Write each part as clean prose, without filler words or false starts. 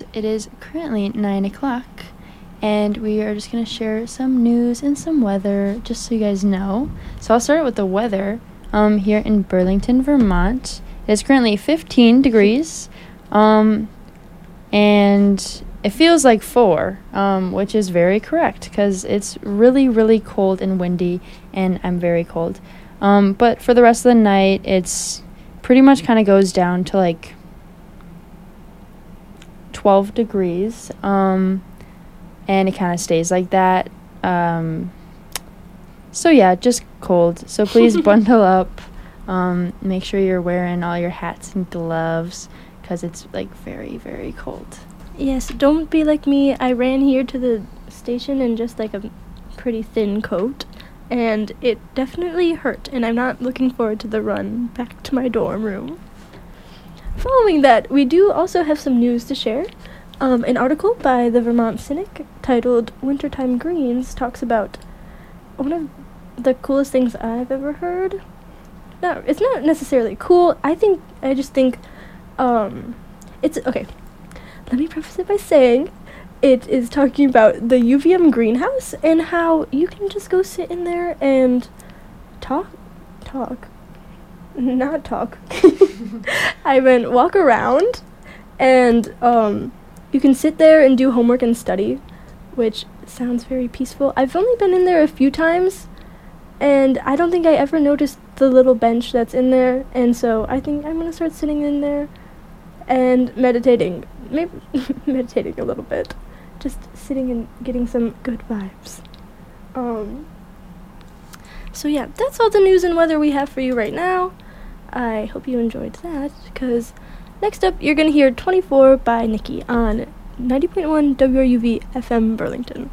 it is currently 9 o'clock, and we are just going to share some news and some weather, just so you guys know. So I'll start with the weather. Here in Burlington, Vermont, it is currently 15 degrees, and it feels like 4, which is very correct, because it's really, really cold and windy, and I'm very cold. But for the rest of the night, it's pretty much kind of goes down to like 12 degrees, and it kind of stays like that. So yeah, just cold. So please bundle up. Make sure you're wearing all your hats and gloves, because it's like very, very cold. Yes, don't be like me. I ran here to the station in just like a pretty thin coat, and it definitely hurt, and I'm not looking forward to the run back to my dorm room. Following that, we do also have some news to share. An article by the Vermont Cynic titled Wintertime Greens talks about one of the coolest things I've ever heard. No, it's not necessarily cool. I just think it's okay. Let me preface it by saying it is talking about the UVM greenhouse and how you can just go sit in there and not talk. I meant walk around, and you can sit there and do homework and study, which sounds very peaceful. I've only been in there a few times, and I don't think I ever noticed the little bench that's in there, and so I think I'm going to start sitting in there and meditating. Maybe meditating a little bit. Just sitting and getting some good vibes. So yeah, that's all the news and weather we have for you right now. I hope you enjoyed that, because next up you're going to hear 24 by Nikki on 90.1 WRUV FM Burlington.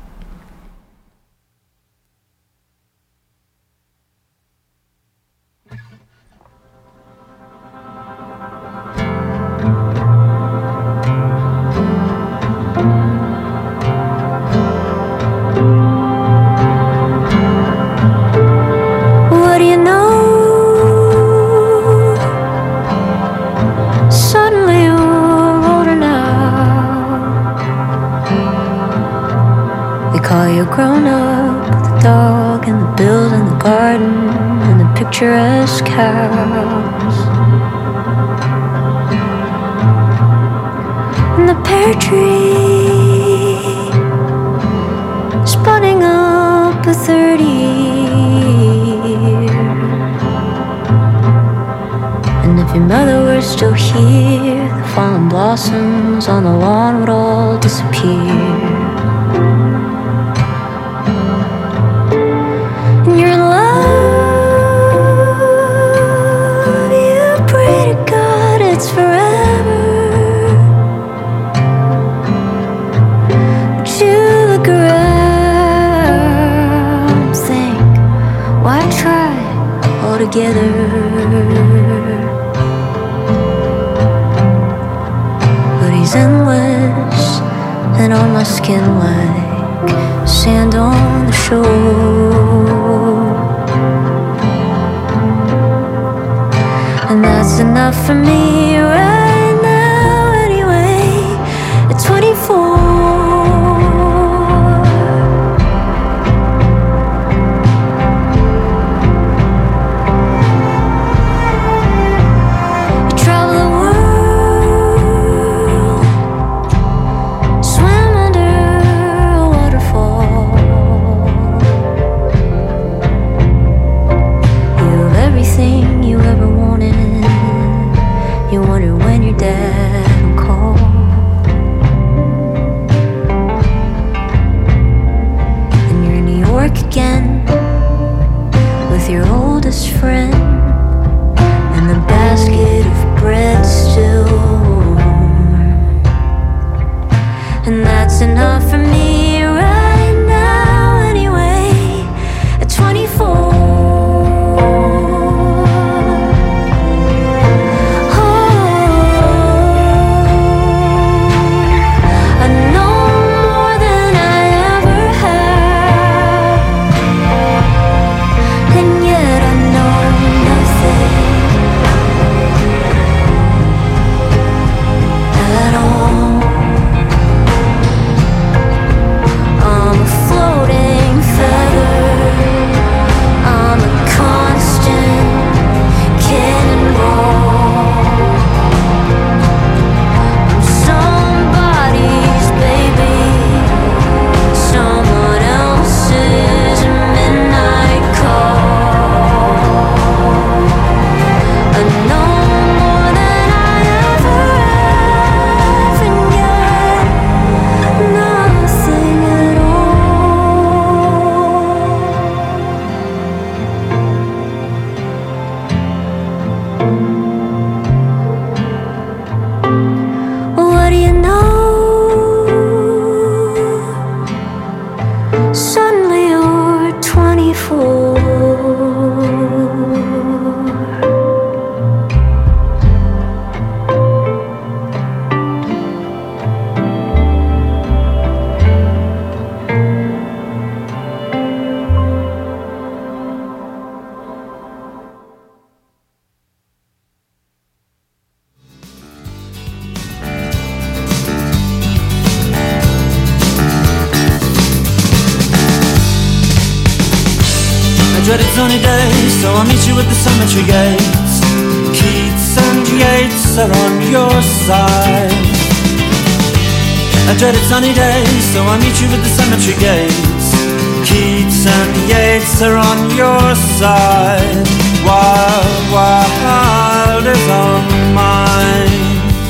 Grown up with the dog and the build and the garden and the picturesque house and the pear tree spawning up a 30 year. And if your mother were still here, the fallen blossoms on the lawn would all disappear. It's forever. But you look around, think, why try all together? But he's endless and on my skin like sand on the shore. And that's enough for me right now anyway. At 24, you travel the world, swim under a waterfall. You have everything you ever wanted. You wonder when your dad will call. And you're in New York again with your oldest friend, and the basket of bread still warm. And that's enough for me right now anyway. At 24. dreaded sunny day, so I'll meet you at the cemetery gates. Keats and Yeats are on your side. A dreaded sunny day, so I'll meet you at the cemetery gates. Keats and Yeats are on your side. Wild, wild is on mine.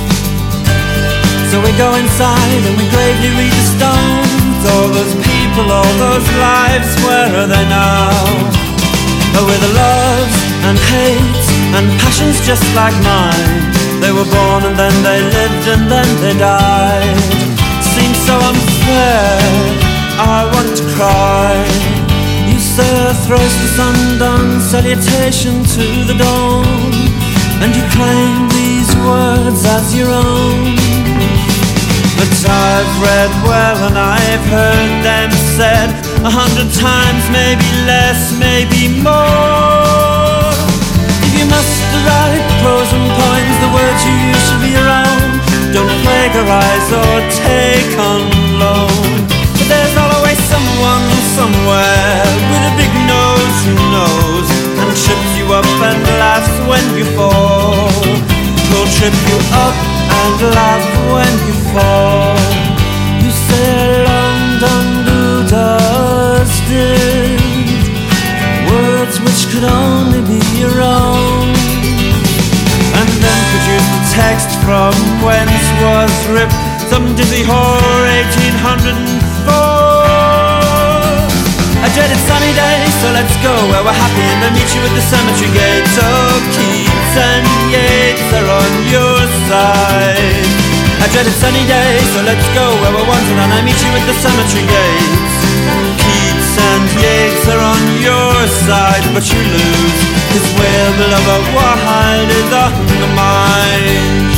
So we go inside and we gravely read the stones. All those people, all those lives, where are they now? With loves and hates and passions just like mine. They were born and then they lived and then they died. Seems so unfair, I want to cry. You say a thrice the sun-done salutation to the dawn, and you claim these words as your own. But I've read well and I've heard them said 100 times, maybe less, maybe more. If you must write prose and poems, the words you use should be your own. Don't plagiarize or take on loan. But there's always someone somewhere with a big nose who knows and trips you up and laughs when you fall. He'll trip you up and laugh when you fall. You say London dusted words which could only be your own, and then produce the text from whence was ripped some dizzy whore 1804. A dreaded sunny day, so let's go where we're happy and I'll meet you at the cemetery gates. Oh, Keats and Yeats are on your side. A dreaded sunny day, so let's go where we're wanted and I'll meet you at the cemetery gates. Keats and Yeats are on your side, but you lose, 'cause where the lover wild is on mine.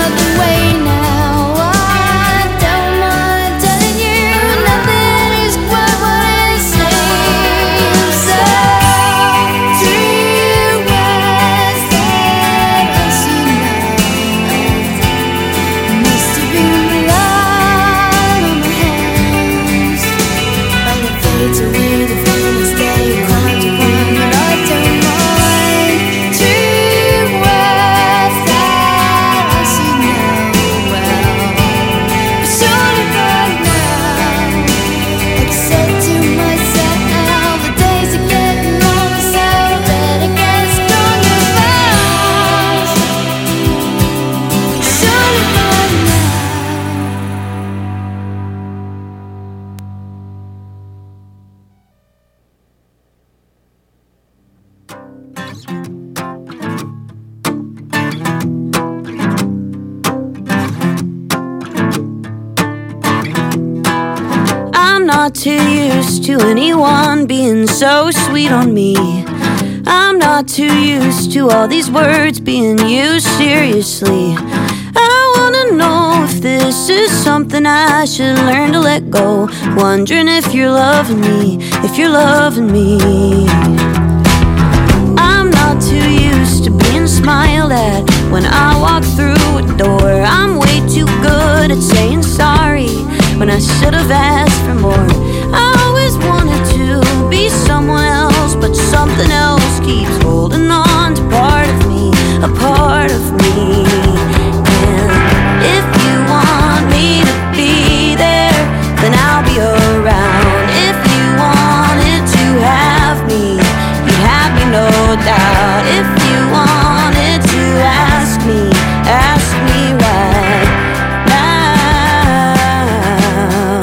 not too used to anyone being so sweet on me. I'm not too used to all these words being used seriously. I wanna know if this is something I should learn to let go. Wondering if you're loving me, if you're loving me. I'm not too used to being smiled at when I walk through a door. I'm way too good at saying sorry when I should have asked for more. I always wanted to be someone else, but something else keeps holding on to part of me, a part of me. And if you want me to be there, then I'll be around. If you wanted to have me, you'd have me, no doubt. If you wanted to ask me right now.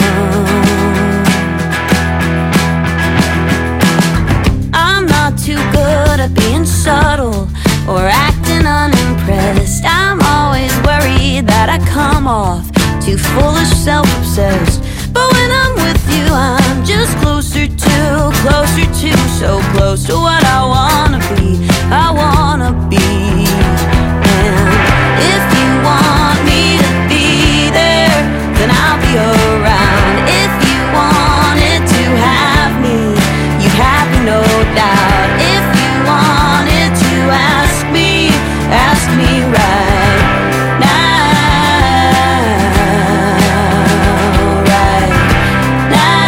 I'm not too good at being subtle or acting unimpressed. I'm always worried that I come off too foolish, self-obsessed. But when I'm with you, I'm just closer to, so close to what I wanna be, I wanna be. And if you want me to be there, then I'll be around. If you wanted to have me, you'd have me, no doubt. If you wanted to ask me right now, right now.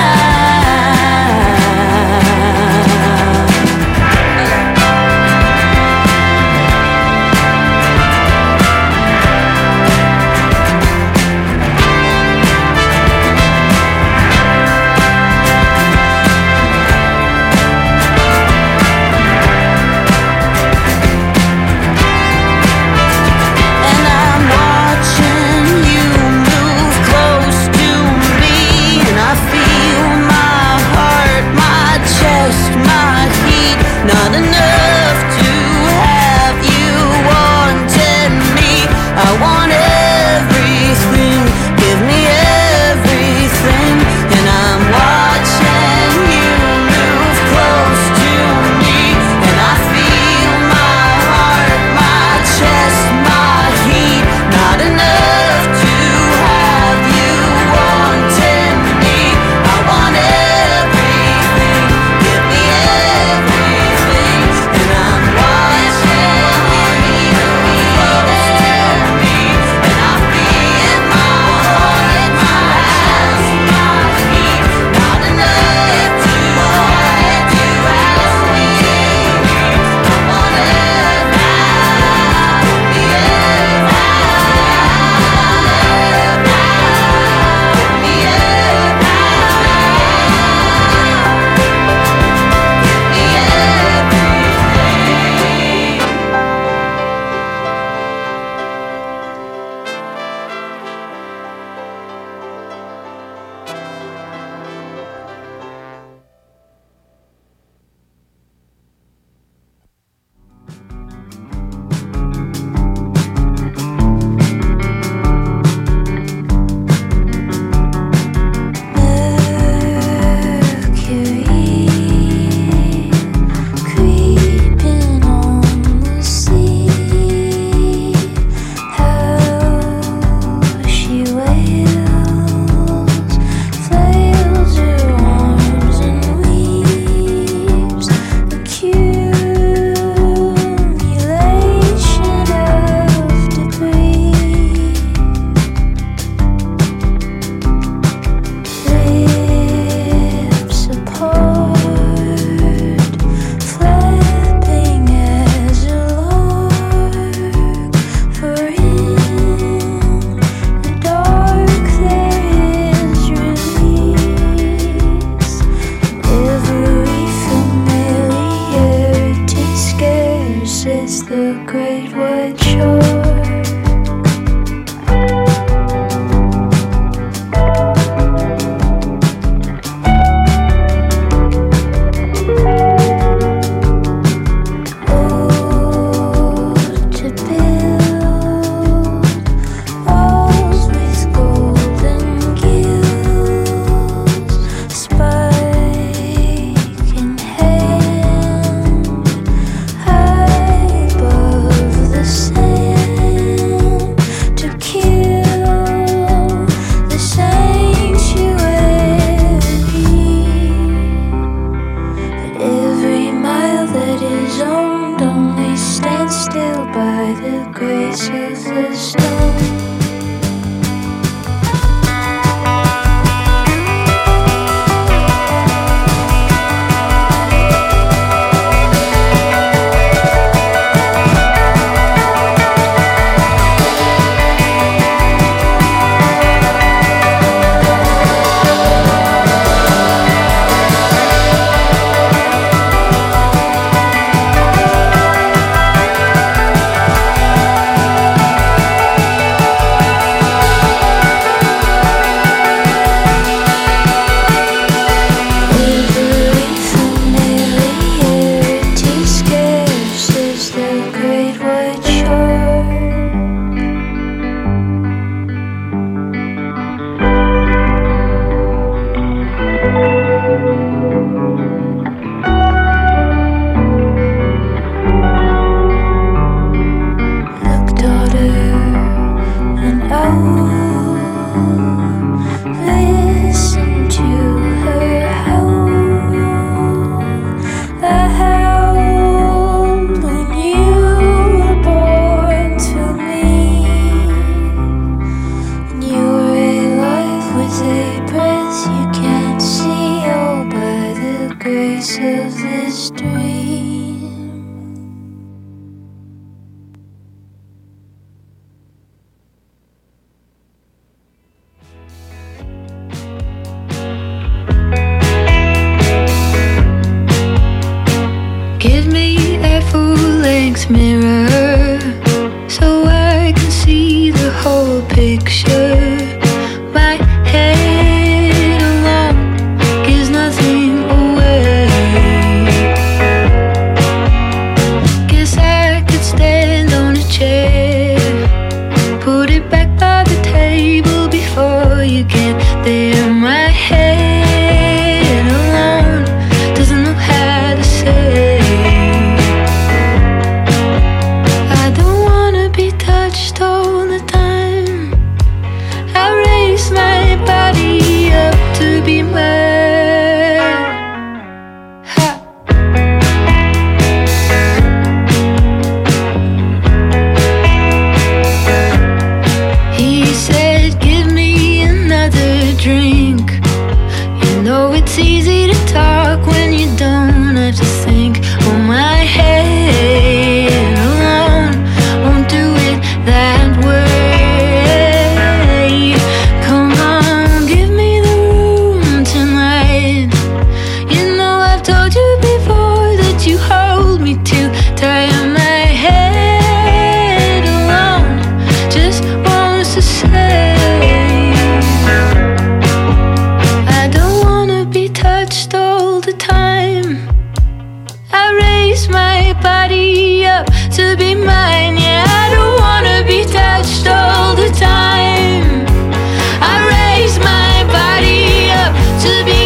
Mirror so I can see the whole picture. My head alone gives nothing away. Guess I could stand on a chair, put it back by the table before you get there. My head alone doesn't know how to say. All the time I raise my body up to be mine. He said, give me another drink. You know it's easy to talk when you don't have to think. Oh, my head alone won't do it that way. Come on, give me the room tonight. You know I've told you before that you hold me too tight. My head alone just wants to say, I don't wanna be touched all the time. I raise my body up to be mine. Yeah, I don't wanna be touched all the time. I raise my body up to be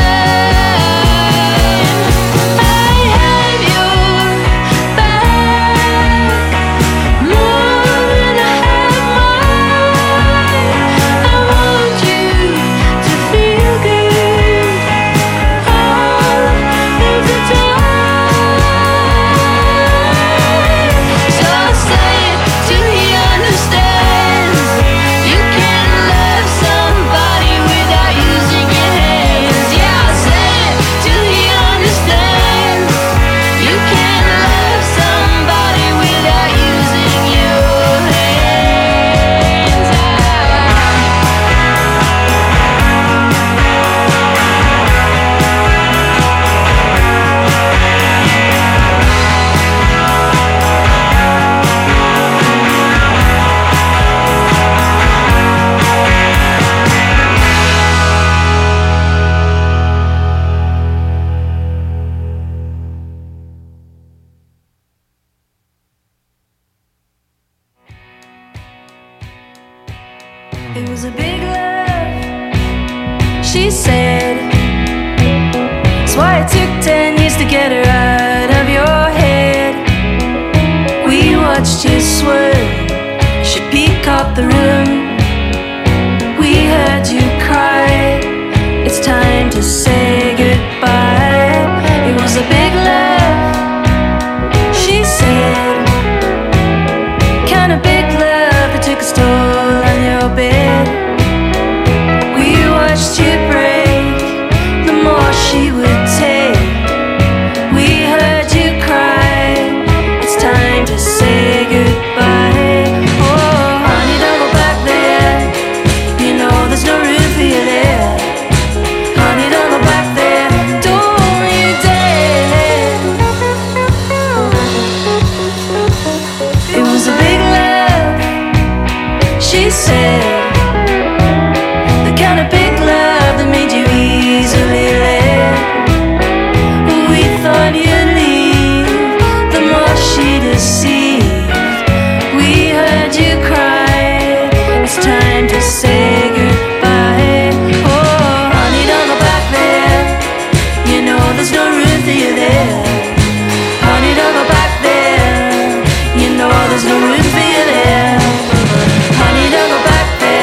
mine. I have your back more than I have mine. I want you to feel good all of the time. So I'll say it till he understands. You can love somebody without using your hands. Yeah, I'll say it till he understands. You can love somebody without using your hands. It was a big love, she said. That's why it took 10 years to get her out of your head. We watched you swerve, she peek up the room. We heard you cry, it's time to say goodbye. It was a big love, she said. Kind of big love that took us to said, the kind of big love that made you easily led. We thought you'd leave, the more she deceived. We heard you cry, it's time to say goodbye. Oh, honey, don't go back there, you know there's no room for you there. Honey, don't go back there, you know there's no room for you there. Honey, don't go back there.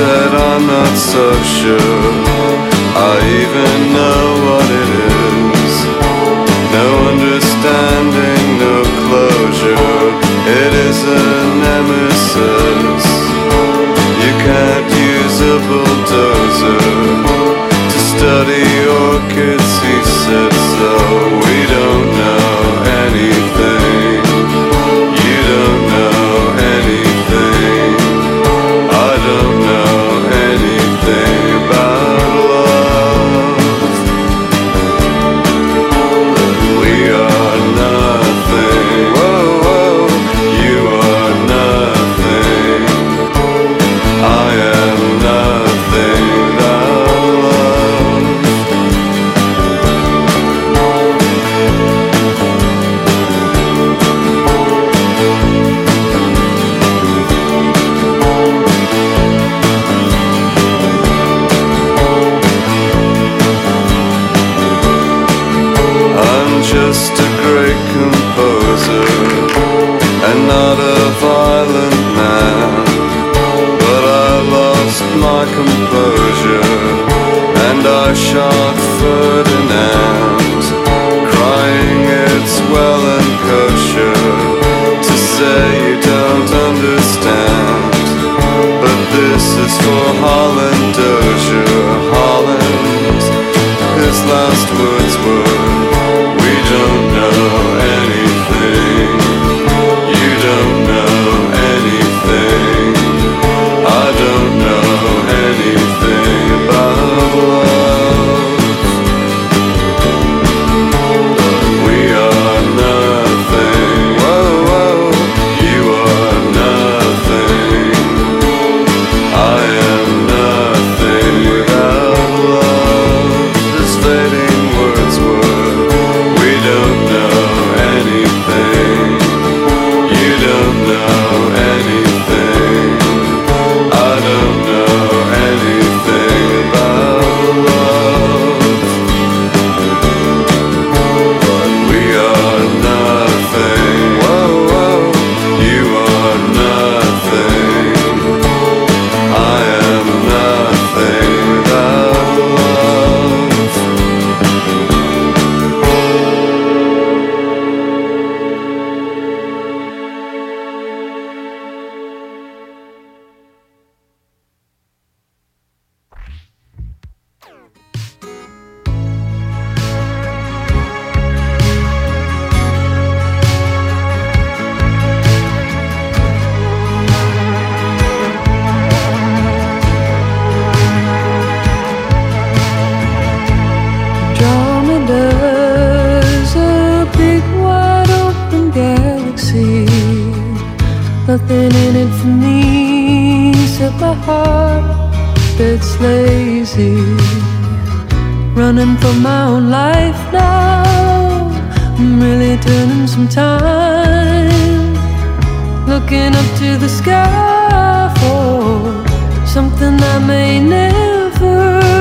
said I'm not so sure I even know what it is. No understanding, no closure. It is a nemesis. You can't use a bulldozer to study orchids, he said so. We don't know anything. You don't know anything. I don't know anything about love. We are nothing. Whoa, whoa. You are nothing. I am nothing without love. I'm just a great composer and not a violent man, but I lost my composure and I shot Ferdinand, crying it's well and kosher to say you don't understand. But this is for Holland Dozier, Holland. His last words were, we don't know anything. You don't know anything. I don't know anything about love. We are nothing. Whoa, whoa. You are nothing. I am nothing without love. This fading words were, we don't know anything. You don't know anything. I don't know anything about love. We are nothing. Whoa, whoa. You are nothing. I am nothing without love. Andromeda's a big wide open galaxy. Nothing in it for me except my heart that's lazy. Running for my own life now. I'm really turning some time. Looking up to the sky for something I may never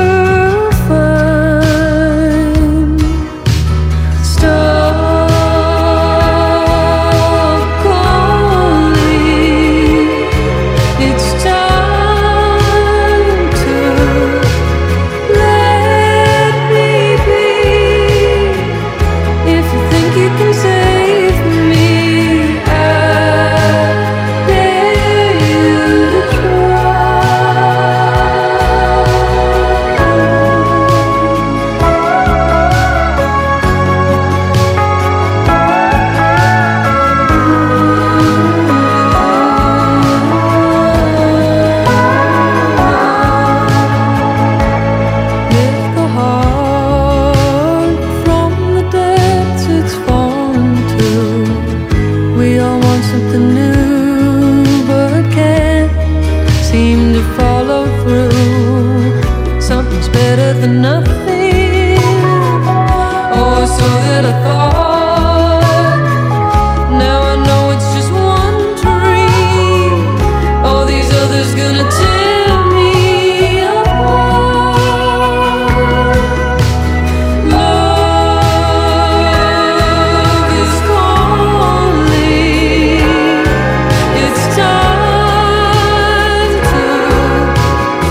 find. Stop calling. It's time to let me be. If you think you can save me, I dare you to lift the heart from the depths it's fallen to. We all want something new, but can't seem to follow through. Something's better than nothing. Oh, so that I thought. Now I know it's just one dream. All these others gonna tear me apart. Love is calling. It's time to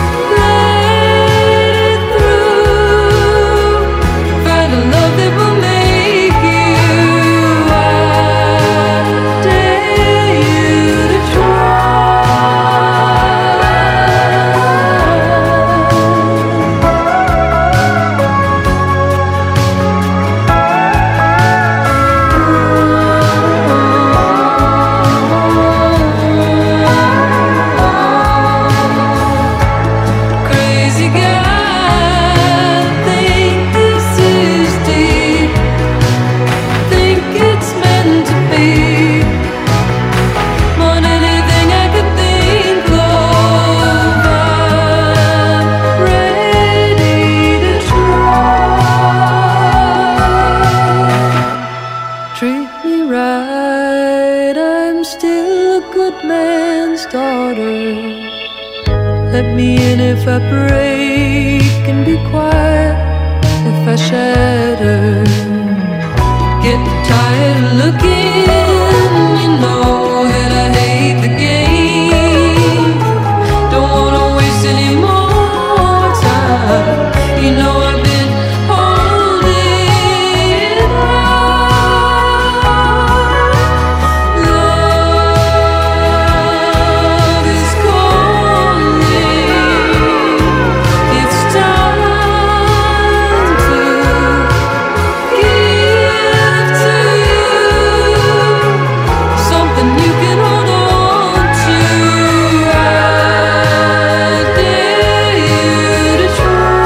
And if I break and be quiet, if I shatter, get tired of looking, you know that I hate the game. Don't wanna waste any more time. You know I've been holding on. Love is calling. It's time to give to you something you can hold on to. I dare you to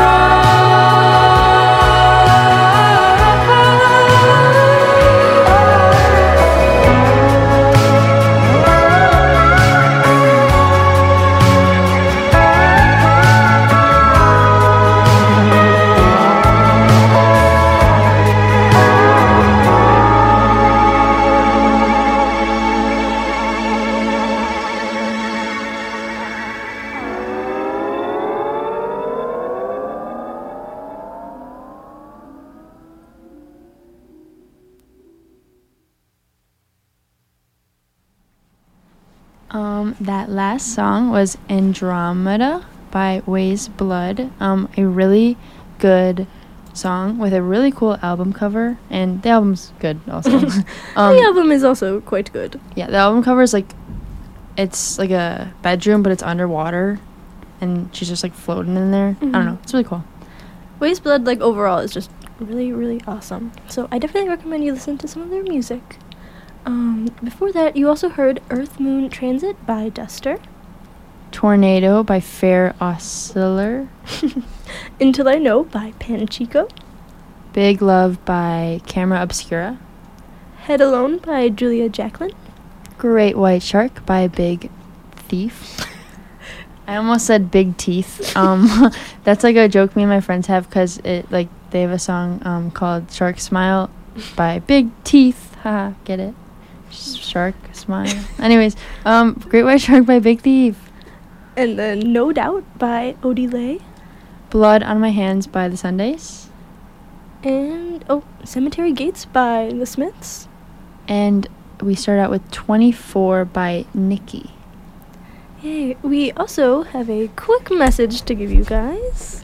That last song was Andromeda by Ways Blood. A really good song with a really cool album cover, and the album's good also. The album is also quite good. Yeah, the album cover is like, it's like a bedroom, but it's underwater, and she's just like floating in there. I don't know, it's really cool. Ways Blood, like, overall is just really, really awesome. So I definitely recommend you listen to some of their music. Before that, you also heard Earth Moon Transit by Duster. Tornado by Fair Oscillar. Until I Know by Panchico. Big Love by Camera Obscura. Head Alone by Julia Jacqueline. Great White Shark by Big Thief. I almost said Big Teeth. That's like a joke me and my friends have, because it, like, they have a song called Shark Smile by Big Teeth. Haha, get it? Shark Smile. Anyways, Great White Shark by Big Thief. And then No Doubt by Odie Lay. Blood on My Hands by The Sundays. And, Cemetery Gates by The Smiths. And we start out with 24 by Nikki. Yay. We also have a quick message to give you guys.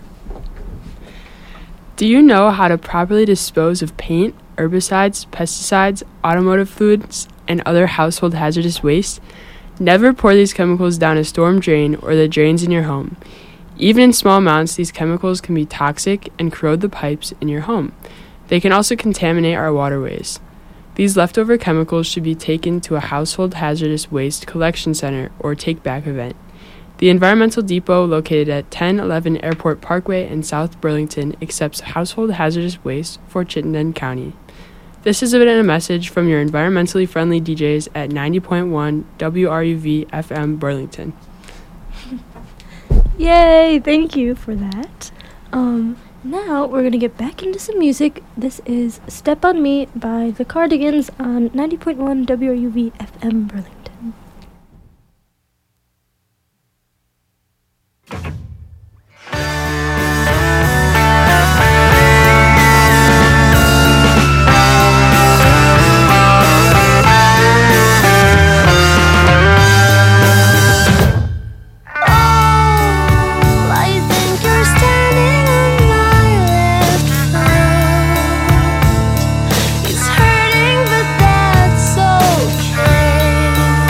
Do you know how to properly dispose of paint, herbicides, pesticides, automotive fluids, and other household hazardous waste? Never pour these chemicals down a storm drain or the drains in your home. Even in small amounts, these chemicals can be toxic and corrode the pipes in your home. They can also contaminate our waterways. These leftover chemicals should be taken to a household hazardous waste collection center or take-back event. The Environmental Depot, located at 1011 Airport Parkway in South Burlington, accepts household hazardous waste for Chittenden County. This has been a message from your environmentally friendly DJs at 90.1 WRUV FM Burlington. Yay, thank you for that. Now we're going to get back into some music. This is Step On Me by The Cardigans on 90.1 WRUV FM Burlington. It's hurting, but that's okay.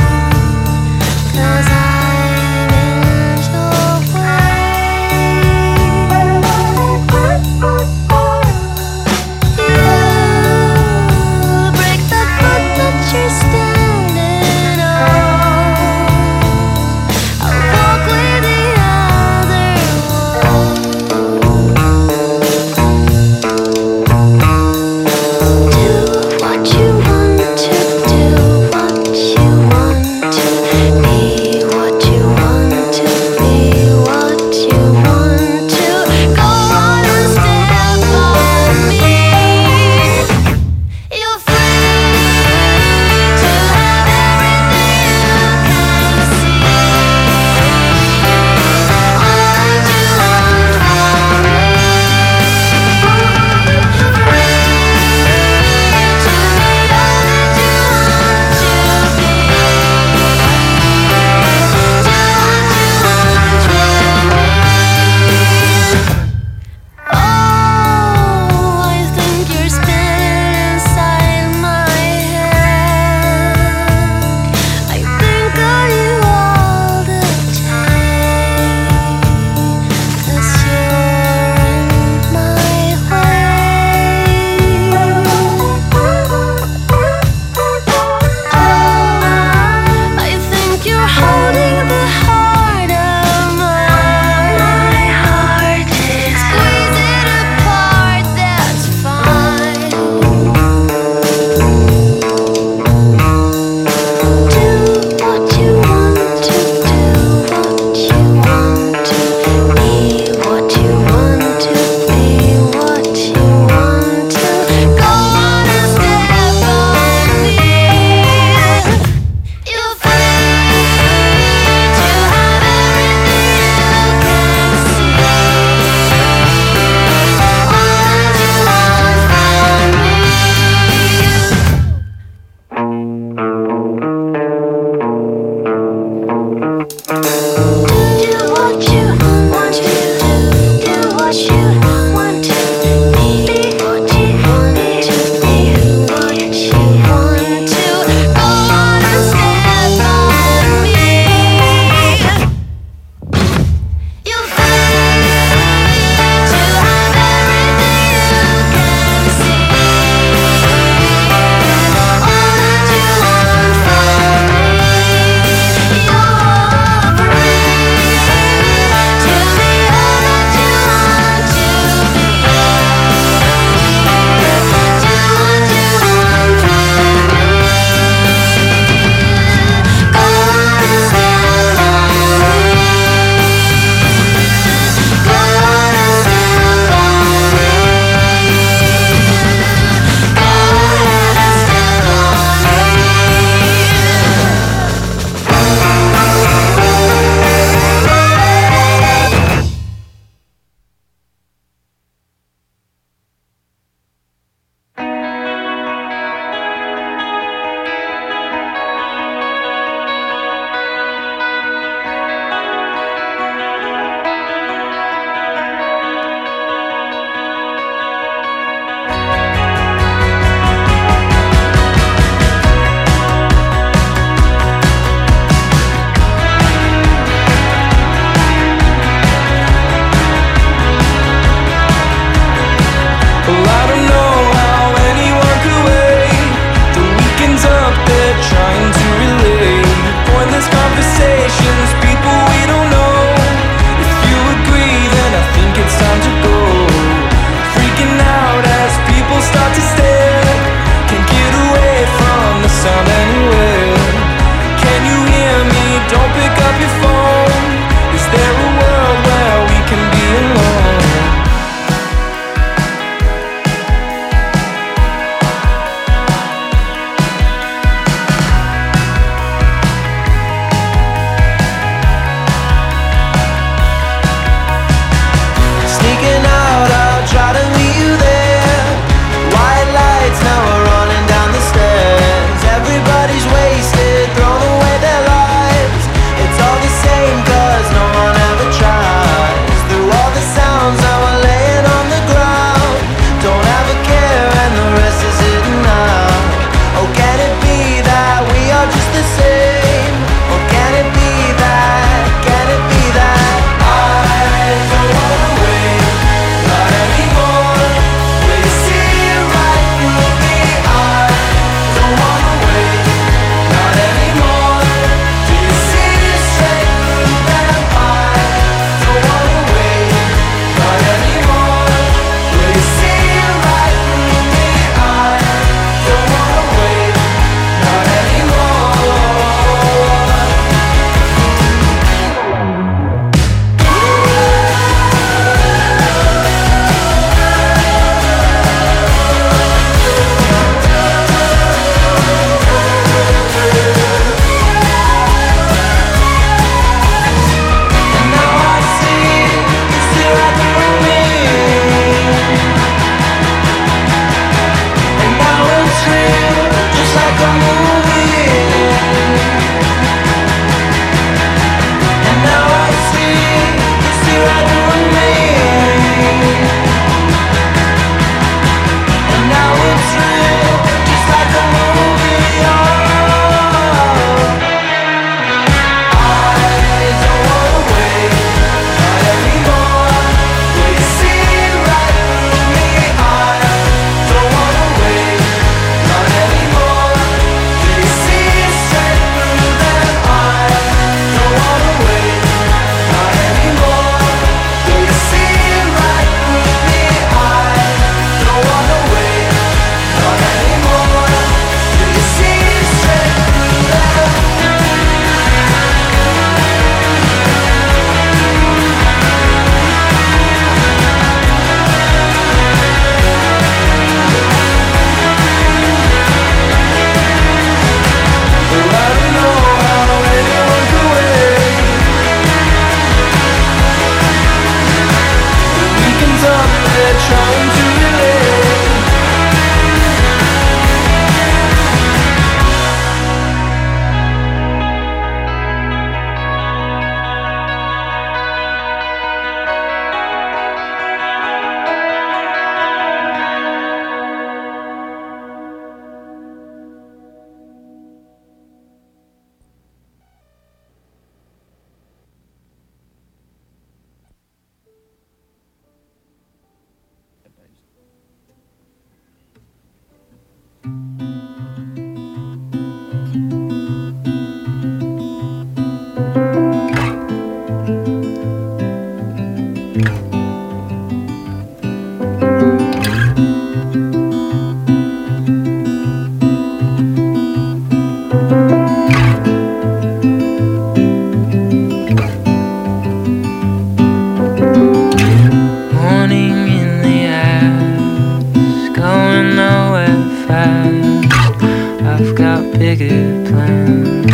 Morning in the Alps, going nowhere fast. I've got bigger plans.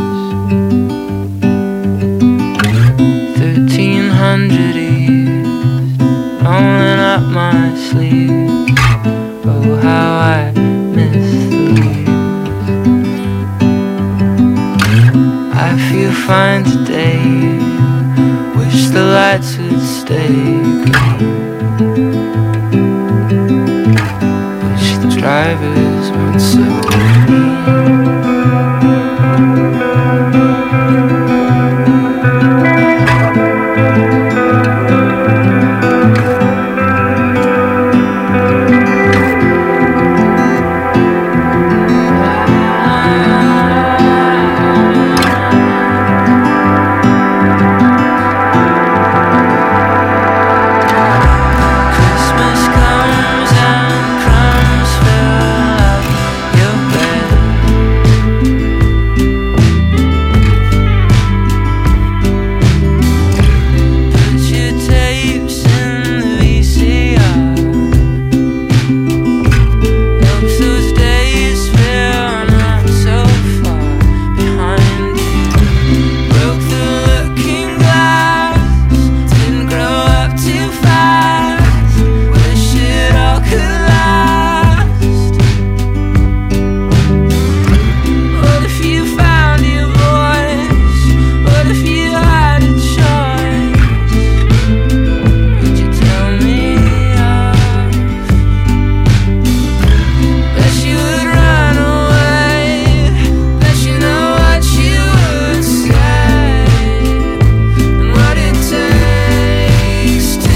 1,300 years rolling up my sleeves. Oh, how I miss the leaves. I feel fine today. Wish the lights would stay green. Wish the drivers weren't so mean. Christmas comes and crumbs fill up your bed. Put your tapes in the VCR. Hope those days feel not so far behind you. Broke the looking glass, didn't grow up too fast. Wish it all could last. What if you found your voice? What if you had a choice? Would you tell me off? Bet you would run away. Bet you know what you would say and what it takes to.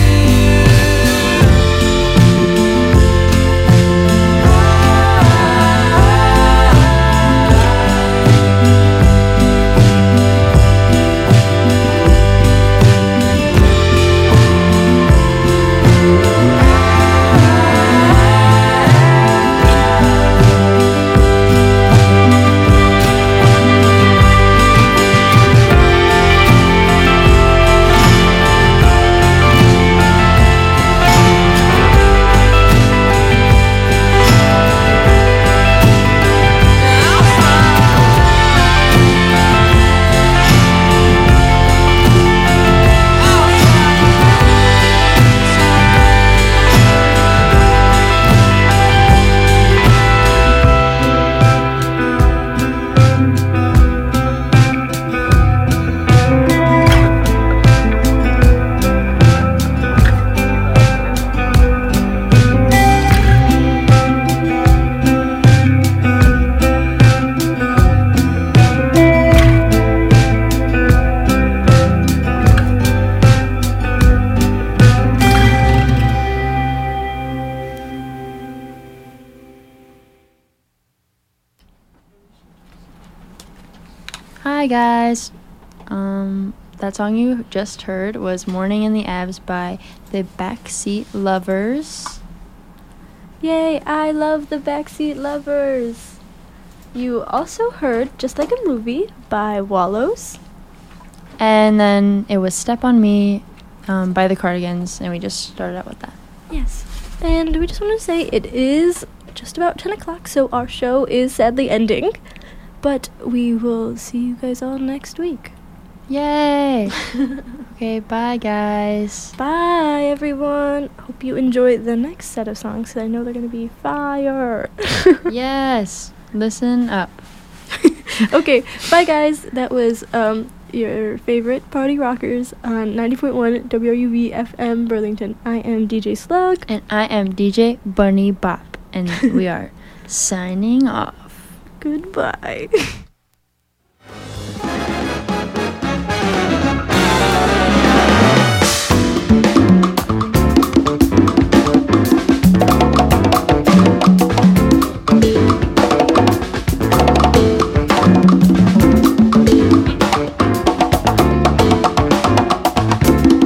Hi guys. That song you just heard was Morning in the Abs by the Backseat Lovers. Yay, I love the Backseat Lovers. You also heard Just Like a Movie by Wallows. And then it was Step on Me by the Cardigans, and we just started out with that. Yes. And we just want to say it is just about 10 o'clock, so our show is sadly ending. But we will see you guys all next week. Yay! Okay, bye guys. Bye, everyone. Hope you enjoy the next set of songs, 'cause I know they're going to be fire. Yes, listen up. Okay, bye, guys. That was your favorite party rockers on 90.1 WRUV FM Burlington. I am DJ Slug. And I am DJ Bunny Bop, and we are signing off. Goodbye.